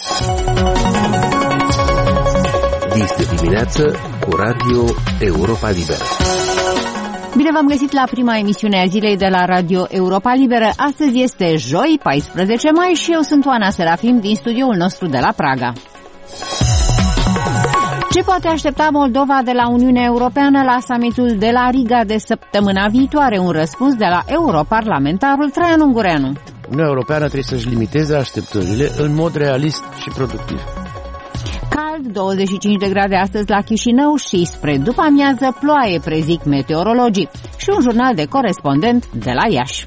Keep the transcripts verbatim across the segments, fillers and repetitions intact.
Dis de dimineață cu Radio Europa Liberă. Bine v-am găsit la prima emisiune a zilei de la Radio Europa Liberă. Astăzi este joi, paisprezece mai, și eu sunt Oana Serafim din studioul nostru de la Praga. Ce poate aștepta Moldova de la Uniunea Europeană la summitul de la Riga de săptămâna viitoare? Un răspuns de la europarlamentarul Traian Ungureanu. Uniunea Europeană trebuie să-și limiteze așteptările în mod realist și productiv. Cald, douăzeci și cinci de grade astăzi la Chișinău și spre după amiază ploaie, prezic meteorologii. Și un jurnal de corespondent de la Iași.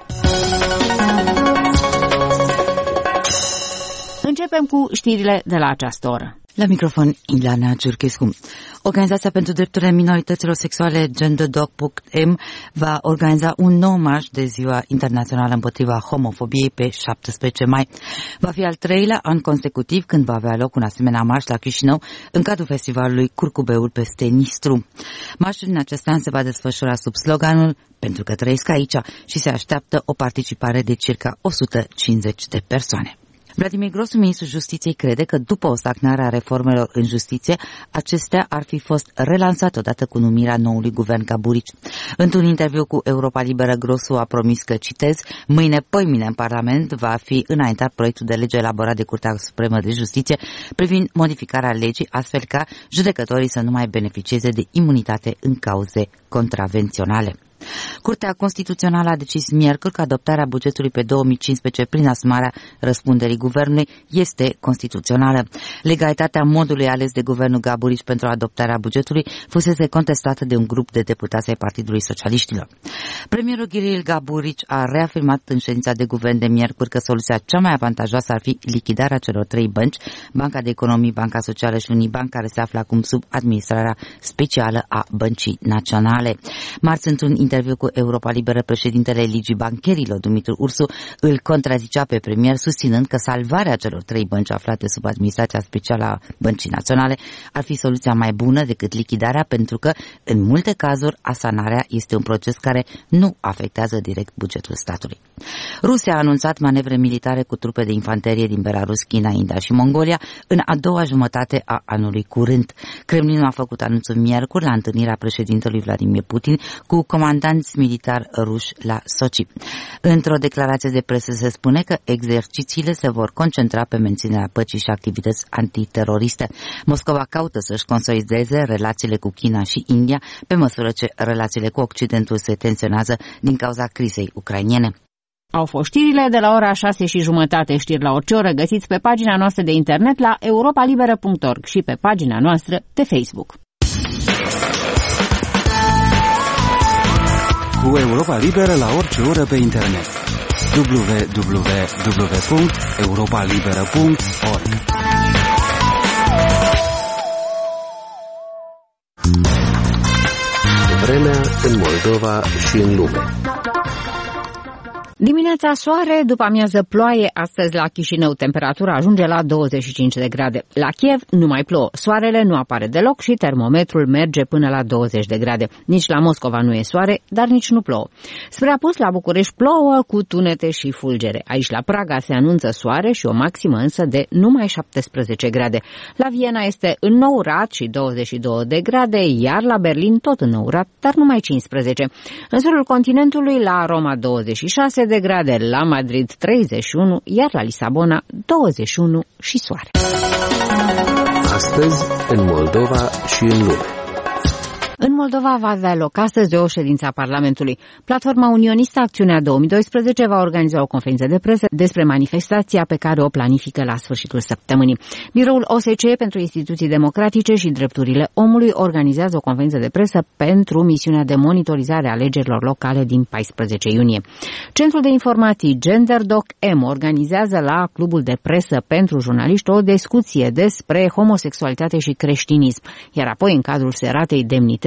Începem cu știrile de la această oră. La microfon, Ileana Ciurchescu. Organizația pentru drepturile minorităților sexuale GenderDoc punct m va organiza un nou marș de Ziua Internațională împotriva homofobiei pe șaptesprezece mai. Va fi al treilea an consecutiv când va avea loc un asemenea marș la Chișinău în cadrul festivalului Curcubeul peste Nistru. Marșul din acest an se va desfășura sub sloganul "Pentru că trăiesc aici" și se așteaptă o participare de circa o sută cincizeci de persoane. Vladimir Grosu, ministrul Justiției, crede că după o stagnare a reformelor în justiție, acestea ar fi fost relansate odată cu numirea noului guvern Gaburici. Într-un interviu cu Europa Liberă, Grosu a promis că, citez, mâine, poimine în Parlament va fi înaintat proiectul de lege elaborat de Curtea Supremă de Justiție privind modificarea legii, astfel ca judecătorii să nu mai beneficieze de imunitate în cauze contravenționale. Curtea Constituțională a decis miercuri că adoptarea bugetului pe două mii cincisprezece prin asumarea răspunderii guvernului este constituțională. Legalitatea modului ales de guvernul Gaburici pentru adoptarea bugetului fusese contestată de un grup de deputați ai Partidului Socialiștilor. Premierul Ghiril Gaburici a reafirmat în ședința de guvern de miercuri că soluția cea mai avantajoasă ar fi lichidarea celor trei bănci, Banca de Economii, Banca Socială și Unibank, care se află acum sub administrarea specială a Băncii Naționale. Marți, într-un interviu cu Europa Liberă, președintele Ligii Bancherilor, Dumitru Ursu, îl contrazicea pe premier, susținând că salvarea celor trei bănci aflate sub administrația specială a Băncii Naționale ar fi soluția mai bună decât lichidarea, pentru că, în multe cazuri, asanarea este un proces care nu afectează direct bugetul statului. Rusia a anunțat manevre militare cu trupe de infanterie din Belarus, China, India și Mongolia în a doua jumătate a anului curent. Kremlinul a făcut anunțul miercuri la întâlnirea președintelui Vladimir Putin cu comandanți militari ruși la Sochi. Într-o declarație de presă se spune că exercițiile se vor concentra pe menținerea păcii și activități antiteroriste. Moscova caută să-și consolideze relațiile cu China și India pe măsură ce relațiile cu Occidentul se tensionează din cauza crizei ucrainene. Au fost știrile de la ora șase și jumătate. Știri la orice oră găsiți pe pagina noastră de internet la europa liberă punct org și pe pagina noastră de Facebook. Cu Europa Liberă la orice oră pe internet. w w w punct europa liberă punct org. Vremea în Moldova și în lume. Dimineața soare, după amiază ploaie, astăzi la Chișinău temperatura ajunge la douăzeci și cinci de grade. La Kiev nu mai plouă, soarele nu apare deloc și termometrul merge până la douăzeci de grade. Nici la Moscova nu e soare, dar nici nu plouă. Spre apus, la București plouă cu tunete și fulgere. Aici la Praga se anunță soare și o maximă însă de numai șaptesprezece grade. La Viena este înnourat și douăzeci și două de grade, iar la Berlin tot înnourat, dar numai cincisprezece. În sudul continentului, la Roma douăzeci și șase de grade, la Madrid treizeci și unu, iar la Lisabona douăzeci și unu și soare. Astăzi, în Moldova și în lume. În Moldova va avea loc astăzi o ședință a Parlamentului. Platforma Unionistă Acțiunea două mii doisprezece va organiza o conferință de presă despre manifestația pe care o planifică la sfârșitul săptămânii. Biroul O S C E pentru Instituții Democratice și Drepturile Omului organizează o conferință de presă pentru misiunea de monitorizare a alegerilor locale din paisprezece iunie. Centrul de informații GenderDoc punct m organizează la Clubul de Presă pentru Jurnaliști o discuție despre homosexualitate și creștinism, iar apoi în cadrul Seratei Demnității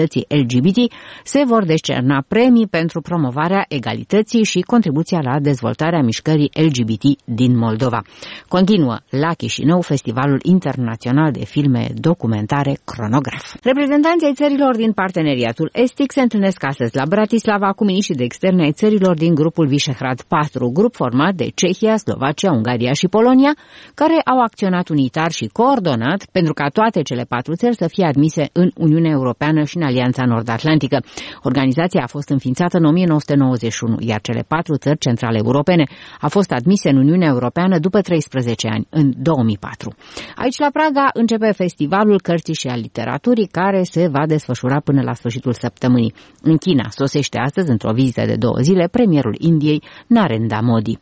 comunității L G B T se vor descerna premii pentru promovarea egalității și contribuția la dezvoltarea mișcării L G B T din Moldova. Continuă la Chișinău Festivalul Internațional de Filme Documentare Cronograf. Reprezentanții țărilor din parteneriatul estic se întâlnesc astăzi la Bratislava cu miniștrii de externe ai țărilor din grupul Visegrad patru, grup format de Cehia, Slovacia, Ungaria și Polonia, care au acționat unitar și coordonat pentru ca toate cele patru țări să fie admise în Uniunea Europeană și în Alianța Nord-Atlantică. Organizația a fost înființată în o mie nouă sute nouăzeci și unu, iar cele patru țări centrale europene au fost admise în Uniunea Europeană după treisprezece ani, în două mii patru. Aici la Praga începe Festivalul Cărții și al Literaturii, care se va desfășura până la sfârșitul săptămânii. În China sosește astăzi, într-o vizită de două zile, premierul Indiei, Narendra Modi.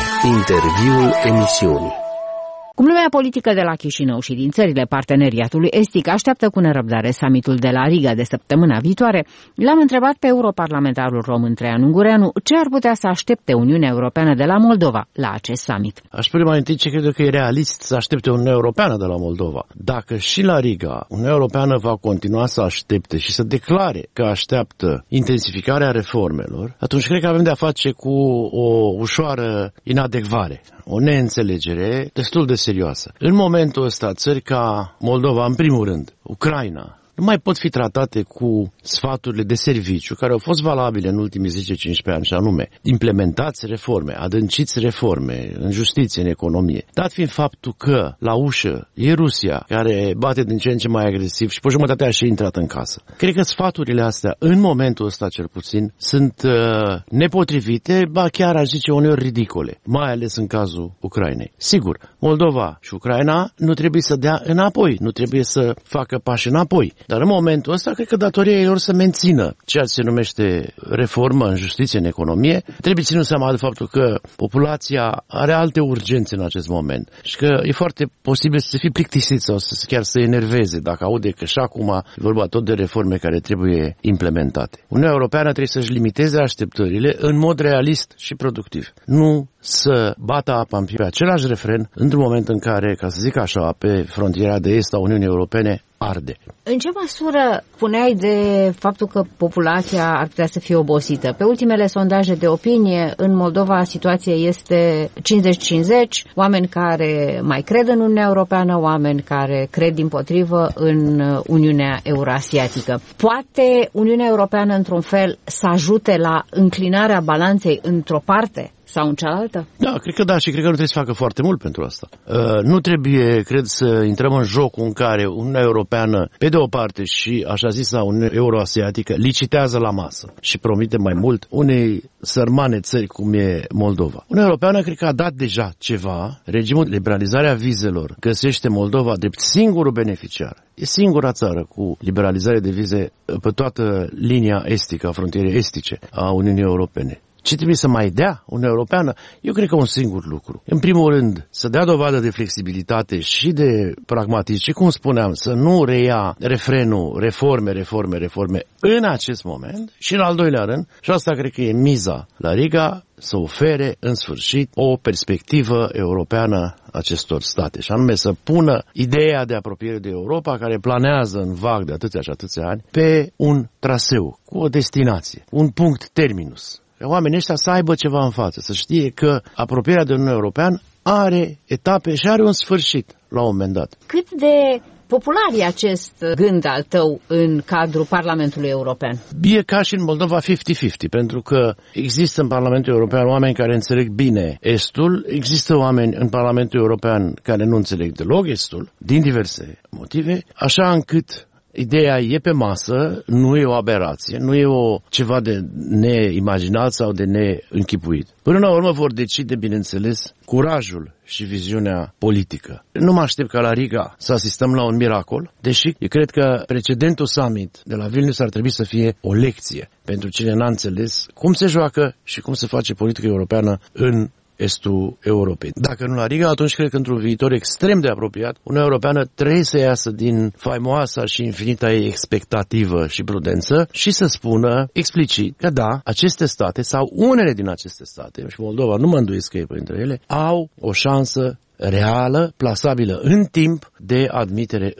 Interviul emisiunii. Cum lumea politică de la Chișinău și din țările parteneriatului estic așteaptă cu nerăbdare summitul de la Riga de săptămâna viitoare, l-am întrebat pe europarlamentarul român Traian Ungureanu ce ar putea să aștepte Uniunea Europeană de la Moldova la acest summit. Aș spune mai întâi ce cred că e realist să aștepte Uniunea Europeană de la Moldova. Dacă și la Riga Uniunea Europeană va continua să aștepte și să declare că așteaptă intensificarea reformelor, atunci cred că avem de-a face cu o ușoară inadecvare, o neînțelegere destul de serioasă. În momentul ăsta, țări ca Moldova, în primul rând, Ucraina, nu mai pot fi tratate cu sfaturile de serviciu care au fost valabile în ultimii zece cincisprezece ani, și anume implementați reforme, adânciți reforme în justiție, în economie. Dat fiind faptul că la ușă e Rusia, care bate din ce în ce mai agresiv și pe jumătatea a și intrat în casă. Cred că sfaturile astea, în momentul ăsta cel puțin, sunt uh, nepotrivite, ba chiar aș zice uneori ridicole, mai ales în cazul Ucrainei. Sigur, Moldova și Ucraina nu trebuie să dea înapoi, nu trebuie să facă pași înapoi. Dar în momentul ăsta, cred că datoria e lor să mențină ceea ce se numește reformă în justiție, în economie. Trebuie ținut seama de faptul că populația are alte urgențe în acest moment și că e foarte posibil să se fie plictisit sau să chiar să enerveze dacă aude că și acum e vorba tot de reforme care trebuie implementate. Uniunea Europeană trebuie să-și limiteze așteptările în mod realist și productiv. Nu să bată apa pe același refren într-un moment în care, ca să zic așa, pe frontiera de est a Uniunii Europene arde. În ce măsură puneai de faptul că populația ar putea să fie obosită? Pe ultimele sondaje de opinie, în Moldova situația este cincizeci cincizeci, oameni care mai cred în Uniunea Europeană, oameni care cred dimpotrivă în Uniunea Eurasiatică. Poate Uniunea Europeană, într-un fel, să ajute la înclinarea balanței într-o parte sau în cealaltă? Da, cred că da, și cred că nu trebuie să facă foarte mult pentru asta. Uh, nu trebuie, cred, să intrăm în jocul în care Uniunea Europeană, pe de o parte, și așa zisa Uniunea Euroasiatică, licitează la masă și promite mai mult unei sărmane țări cum e Moldova. Uniunea Europeană cred că a dat deja ceva. Regimul de liberalizare a vizelor găsește Moldova drept singurul beneficiar. E singura țară cu liberalizare de vize pe toată linia estică, a frontierei estice a Uniunii Europene. Ce trebuie să mai dea Uniunea Europeană? Eu cred că un singur lucru. În primul rând, să dea dovadă de flexibilitate și de pragmatism. Și cum spuneam, să nu reia refrenul reforme, reforme, reforme în acest moment. Și în al doilea rând, și asta cred că e miza la Riga, să ofere în sfârșit o perspectivă europeană acestor state. Și anume să pună ideea de apropiere de Europa, care planează în vag de atâția și atâția ani, pe un traseu, cu o destinație, un punct terminus. Oamenii ăștia să aibă ceva în față, să știe că apropierea de Uniunea Europeană are etape și are un sfârșit la un moment dat. Cât de popular e acest gând al tău în cadrul Parlamentului European? E ca și în Moldova cincizeci cincizeci, pentru că există în Parlamentul European oameni care înțeleg bine Estul, există oameni în Parlamentul European care nu înțeleg deloc Estul, din diverse motive, așa încât ideea e pe masă, nu e o aberație, nu e o ceva de neimaginat sau de neînchipuit. Până la urmă vor decide, bineînțeles, curajul și viziunea politică. Nu mă aștept ca la Riga să asistăm la un miracol, deși eu cred că precedentul summit de la Vilnius ar trebui să fie o lecție pentru cine n-a înțeles cum se joacă și cum se face politică europeană în estul Europei. Dacă nu la Riga, atunci cred că într-un viitor extrem de apropiat, Uniunea Europeană trebuie să iasă din faimoasa și infinita ei expectativă și prudență și să spună explicit că da, aceste state sau unele din aceste state, și Moldova nu mă îndoiesc că e printre ele, au o șansă reală, plasabilă în timp de admitere în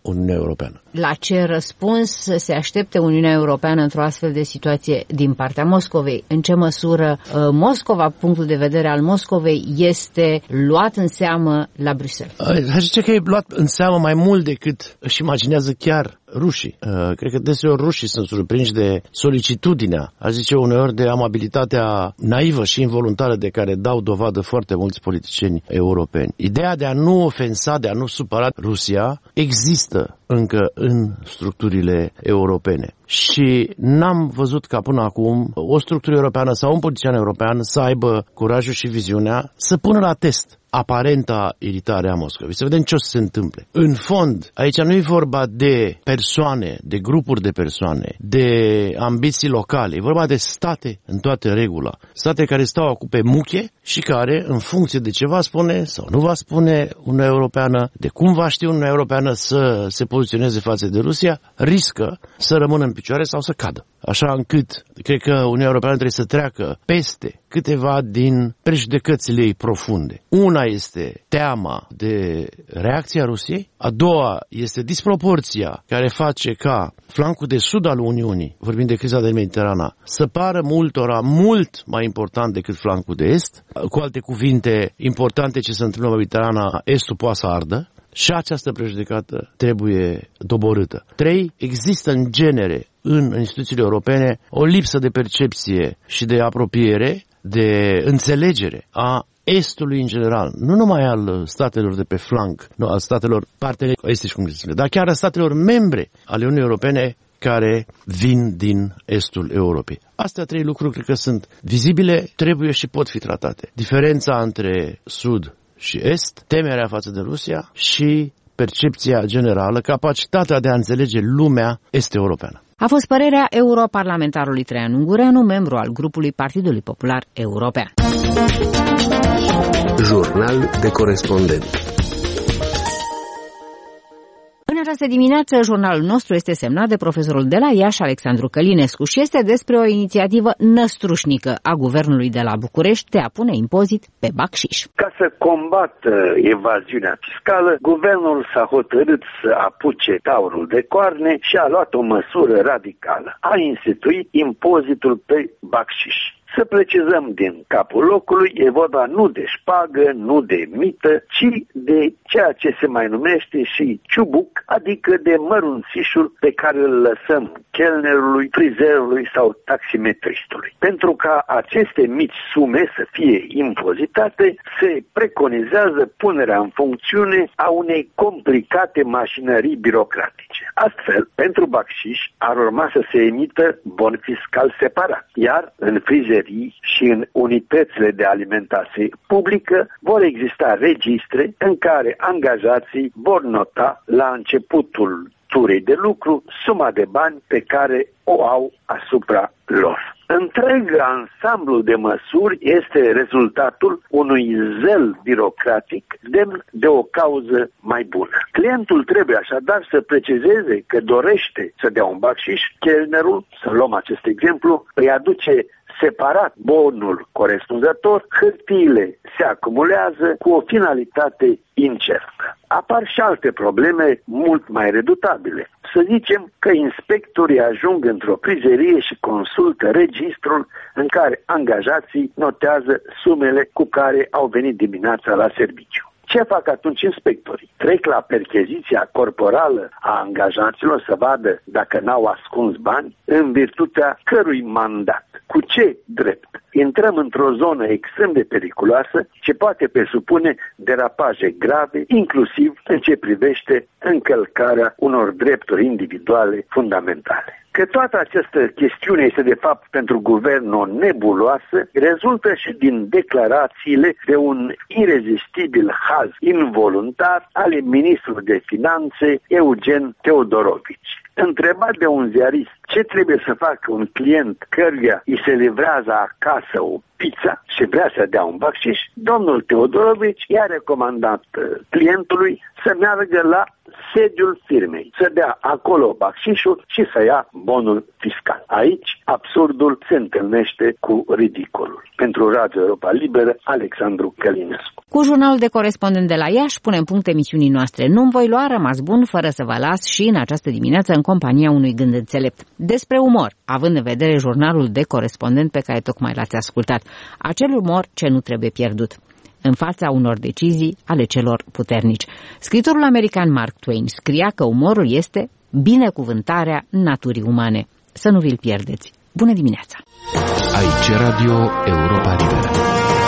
Uniunea Europeană. La ce răspuns se aștepte Uniunea Europeană într-o astfel de situație din partea Moscovei? În ce măsură Moscova, punctul de vedere al Moscovei, este luat în seamă la Bruxelles? Aș zice că e luat în seamă mai mult decât își imaginează chiar rușii. Cred că deseori rușii sunt surprinși de solicitudinea, aș zice uneori de amabilitatea naivă și involuntară de care dau dovadă foarte mulți politicieni europeni. Ideea de a nu ofensa, de a nu supăra Rusia există încă în structurile europene. Și n-am văzut ca până acum o structură europeană sau un politician european să aibă curajul și viziunea să pună la test aparenta iritare a Moscovei. Să vedem ce o să se întâmple. În fond, aici nu e vorba de persoane, de grupuri de persoane, de ambiții locale. E vorba de state în toată regula. State care stau acum pe muche și care, în funcție de ce va spune sau nu va spune Uniunea Europeană, de cum va ști Uniunea Europeană să se poziționeze față de Rusia, riscă să rămână în picioare sau să cadă. Așa încât, cred că Uniunea Europeană trebuie să treacă peste câteva din prejudecățile ei profunde. Una este teama de reacția Rusiei, a doua este disproporția care face ca flancul de sud al Uniunii, vorbind de criza de Mediterana, să pară multora mult mai important decât flancul de est. Cu alte cuvinte, importante ce se întâmplă în Mediterana, estul poate să ardă. Și această prejudecată trebuie doborâtă. Trei, există în genere în instituțiile europene o lipsă de percepție și de apropiere, de înțelegere a Estului în general, nu numai al statelor de pe flanc, nu al statelor parteneri estici, cum se spune, dar chiar a statelor membre ale Uniunii Europene care vin din estul Europei. Astea trei lucruri cred că sunt vizibile, trebuie și pot fi tratate. Diferența între sud și est, temerea față de Rusia și percepția generală, capacitatea de a înțelege lumea est-europeană. A fost părerea europarlamentarului Traian Ungureanu, membru al grupului Partidului Popular European. Jurnal de corespondent. În această dimineață, jurnalul nostru este semnat de profesorul de la Iași, Alexandru Călinescu, și este despre o inițiativă năstrușnică a guvernului de la București de a pune impozit pe bacșiș. Ca să combată evaziunea fiscală, guvernul s-a hotărât să apuce taurul de coarne și a luat o măsură radicală. A instituit impozitul pe bacșiș. Să precizăm din capul locului, e vorba nu de șpagă, nu de mită, ci de ceea ce se mai numește și ciubuc, adică de mărunțișul pe care îl lăsăm chelnerului, frizerului sau taximetristului. Pentru ca aceste mici sume să fie impozitate, se preconizează punerea în funcțiune a unei complicate mașinării birocratice. Astfel, pentru bacșiș ar urma să se emită bon fiscal separat, iar în frizer și în unitățile de alimentație publică vor exista registre în care angajații vor nota la începutul turei de lucru suma de bani pe care o au asupra lor. Întreg ansamblu de măsuri este rezultatul unui zel birocratic demn de o cauză mai bună. Clientul trebuie așadar să precizeze că dorește să dea un bacșiș, chelnerul, să luăm acest exemplu, îi aduce separat bonul corespunzător, hârtiile se acumulează cu o finalitate incertă. Apar și alte probleme mult mai redutabile. Să zicem că inspectorii ajung într-o frizerie și consultă registrul în care angajații notează sumele cu care au venit dimineața la serviciu. Ce fac atunci inspectorii? Trec la percheziția corporală a angajaților să vadă dacă n-au ascuns bani, în virtutea cărui mandat. Cu ce drept? Intrăm într-o zonă extrem de periculoasă ce poate presupune derapaje grave, inclusiv în ce privește încălcarea unor drepturi individuale fundamentale. Că toată această chestiune este de fapt pentru guvern o nebuloasă, rezultă și din declarațiile de un irezistibil haz involuntar ale ministrului de Finanțe, Eugen Teodorovici. Întrebat de un ziarist ce trebuie să facă un client căruia îi se livrează acasă o pizza și vrea să dea un bacșiș, domnul Teodorovici i-a recomandat clientului să meargă la sediul firmei, să dea acolo bacșișul și să ia bonul fiscal. Aici absurdul se întâlnește cu ridicolul. Pentru Radio Europa Liberă, Alexandru Călinescu. Cu jurnalul de corespondent de la Iași punem punct emisiunii noastre. Nu-mi voi lua, rămas bun fără să vă las și în această dimineață în compania unui gând înțelept. Despre umor, având în vedere jurnalul de corespondent pe care tocmai l-ați ascultat. Acel umor ce nu trebuie pierdut în fața unor decizii ale celor puternici. Scriitorul american Mark Twain scria că umorul este binecuvântarea naturii umane. Să nu vi-l pierdeți. Bună dimineața! Aici Radio Europa Liberă.